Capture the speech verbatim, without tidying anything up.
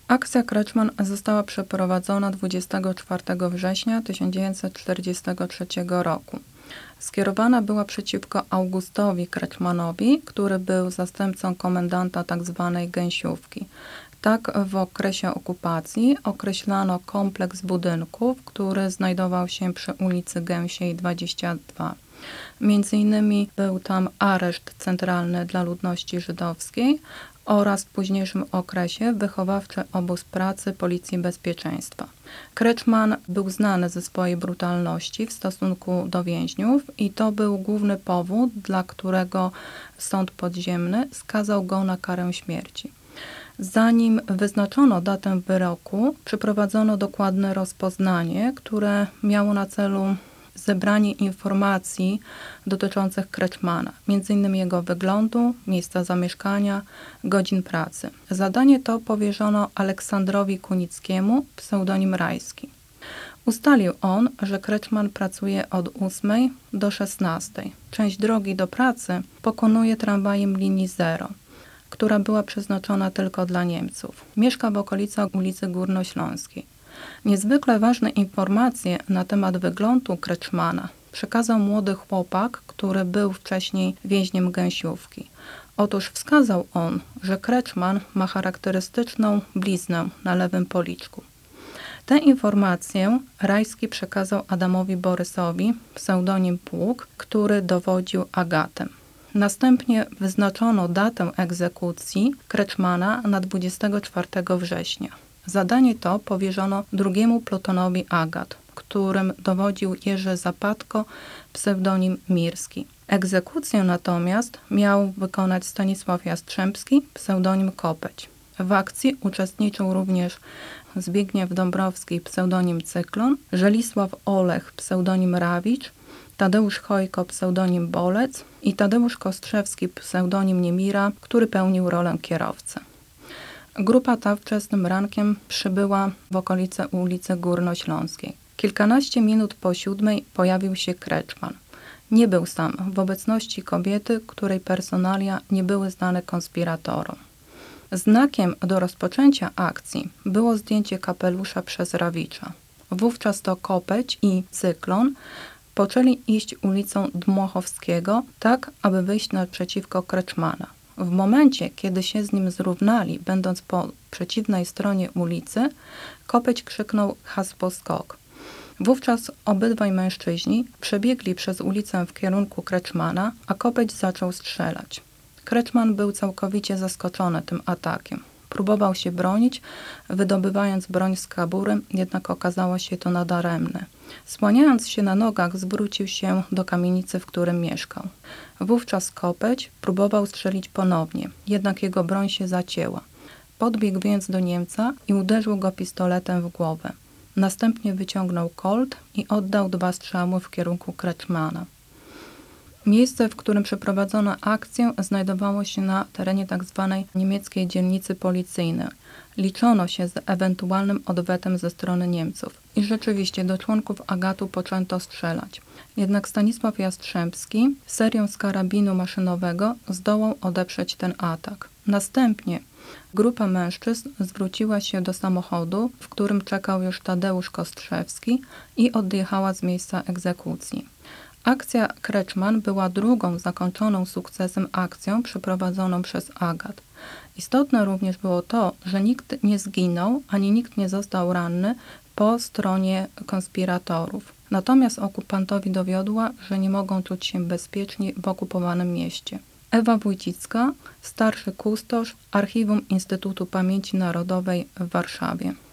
Akcja Kreczman została przeprowadzona dwudziestego czwartego września tysiąc dziewięćset czterdziestego trzeciego roku. Skierowana była przeciwko Augustowi Kreczmanowi, który był zastępcą komendanta tzw. Gęsiówki. Tak w okresie okupacji określano kompleks budynków, który znajdował się przy ulicy Gęsiej dwadzieścia dwa. Między innymi był tam areszt centralny dla ludności żydowskiej oraz w późniejszym okresie wychowawczy obóz pracy Policji Bezpieczeństwa. Kreczman był znany ze swojej brutalności w stosunku do więźniów i to był główny powód, dla którego sąd podziemny skazał go na karę śmierci. Zanim wyznaczono datę wyroku, przeprowadzono dokładne rozpoznanie, które miało na celu zebranie informacji dotyczących Kreczmana, między innymi jego wyglądu, miejsca zamieszkania, godzin pracy. Zadanie to powierzono Aleksandrowi Kunickiemu, pseudonim Rajski. Ustalił on, że Kreczman pracuje od ósmej do szesnastej. Część drogi do pracy pokonuje tramwajem linii zero, która była przeznaczona tylko dla Niemców. Mieszka w okolicach ulicy Górnośląskiej. Niezwykle ważne informacje na temat wyglądu Kreczmana przekazał młody chłopak, który był wcześniej więźniem Gęsiówki. Otóż wskazał on, że Kreczman ma charakterystyczną bliznę na lewym policzku. Tę informację Rajski przekazał Adamowi Borysowi, pseudonim Pług, który dowodził Agatem. Następnie wyznaczono datę egzekucji Kreczmana na dwudziestego czwartego września. Zadanie to powierzono drugiemu plutonowi Agat, którym dowodził Jerzy Zapadko, pseudonim Mirski. Egzekucję natomiast miał wykonać Stanisław Jastrzębski, pseudonim Kopeć. W akcji uczestniczył również Zbigniew Dąbrowski, pseudonim Cyklon, Żelisław Olech, pseudonim Rawicz, Tadeusz Chojko, pseudonim Bolec i Tadeusz Kostrzewski, pseudonim Niemira, który pełnił rolę kierowcy. Grupa ta wczesnym rankiem przybyła w okolice ulicy Górnośląskiej. Kilkanaście minut po siódmej pojawił się Kreczman. Nie był sam, w obecności kobiety, której personalia nie były znane konspiratorom. Znakiem do rozpoczęcia akcji było zdjęcie kapelusza przez Rawicza. Wówczas to Kopeć i Cyklon poczęli iść ulicą Dmochowskiego, tak aby wyjść naprzeciwko Kreczmana. W momencie, kiedy się z nim zrównali, będąc po przeciwnej stronie ulicy, Kopeć krzyknął hasło skok. Wówczas obydwaj mężczyźni przebiegli przez ulicę w kierunku Kreczmana, a Kopeć zaczął strzelać. Kreczman był całkowicie zaskoczony tym atakiem. Próbował się bronić, wydobywając broń z kabury, jednak okazało się to nadaremne. Słaniając się na nogach, zwrócił się do kamienicy, w którym mieszkał. Wówczas Kopeć próbował strzelić ponownie, jednak jego broń się zacięła. Podbiegł więc do Niemca i uderzył go pistoletem w głowę. Następnie wyciągnął kolt i oddał dwa strzały w kierunku Kreczmana. Miejsce, w którym przeprowadzono akcję, znajdowało się na terenie tzw. niemieckiej dzielnicy policyjnej. Liczono się z ewentualnym odwetem ze strony Niemców. I rzeczywiście do członków Agatu poczęto strzelać. Jednak Stanisław Jastrzębski serią z karabinu maszynowego zdołał odeprzeć ten atak. Następnie grupa mężczyzn zwróciła się do samochodu, w którym czekał już Tadeusz Kostrzewski i odjechała z miejsca egzekucji. Akcja Kreczman była drugą zakończoną sukcesem akcją przeprowadzoną przez Agat. Istotne również było to, że nikt nie zginął, ani nikt nie został ranny po stronie konspiratorów. Natomiast okupantowi dowiodła, że nie mogą czuć się bezpieczni w okupowanym mieście. Ewa Wójcicka, starszy kustosz Archiwum Instytutu Pamięci Narodowej w Warszawie.